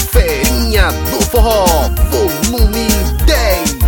Ferinha do Forró, volume 10.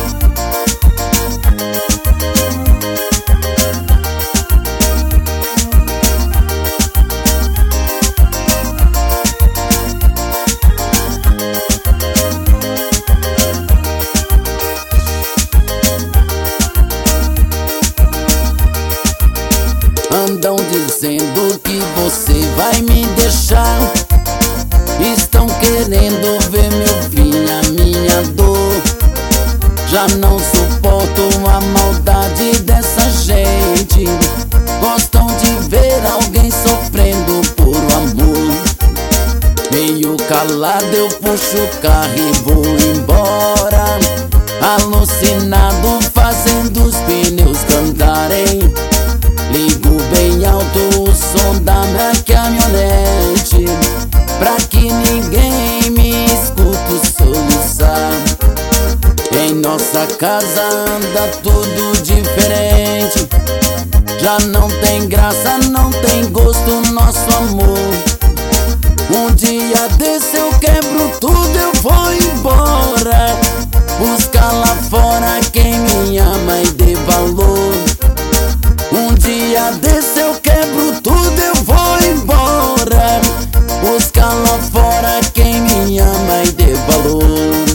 Andam dizendo que você vai me deixar, estão querendo ver meu fim, a minha dor. Já não suporto a maldade dessa gente, gostam de ver alguém sofrendo por amor. Meio calado eu puxo o carro e vou embora, alucinado fazendo os pneus cantarem. Ligo bem alto o som da minha caminhonete, pra que ninguém me escute soluçar. Em nossa casa anda tudo diferente, já não tem graça, não tem gosto nosso amor. Um dia desse eu quebro tudo, eu vou embora, buscar lá fora quem me ama e dê valor. Um dia desse eu quebro tudo, eu vou embora, buscar lá fora quem me ama e dê valor.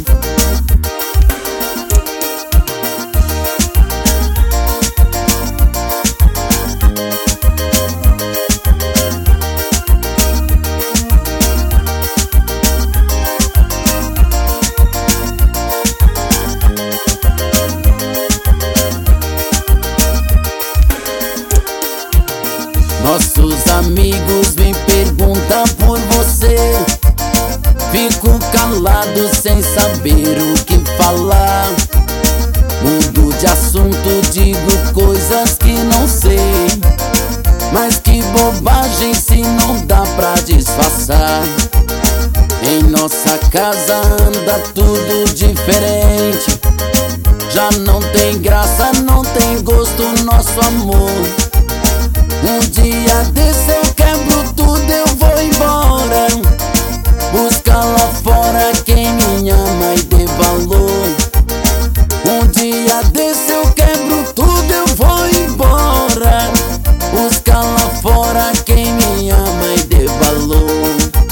Nossos amigos me perguntam por você, fico calado sem saber o que falar. Mudo de assunto, digo coisas que não sei, mas que bobagem se não dá pra disfarçar. Em nossa casa anda tudo diferente, já não tem graça, não tem gosto nosso amor. Um dia desse eu quebro tudo, eu vou embora, buscar lá fora quem me ama e dê valor. Um dia desse eu quebro tudo, eu vou embora, buscar lá fora quem me ama e dê valor.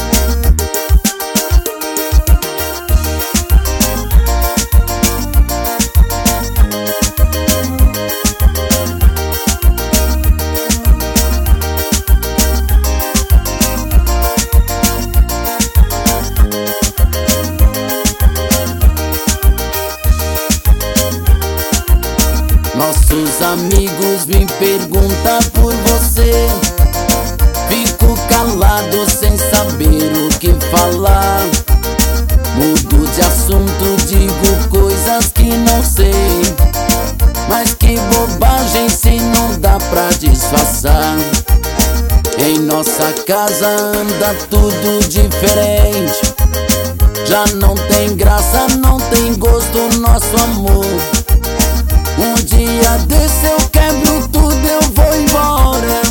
Nossos amigos me perguntam por você, fico calado sem saber o que falar. Mudo de assunto, digo coisas que não sei, mas que bobagem se não dá pra disfarçar. Em nossa casa anda tudo diferente, já não tem graça, não tem gosto nosso amor. Um dia desse eu quebro tudo, eu vou embora,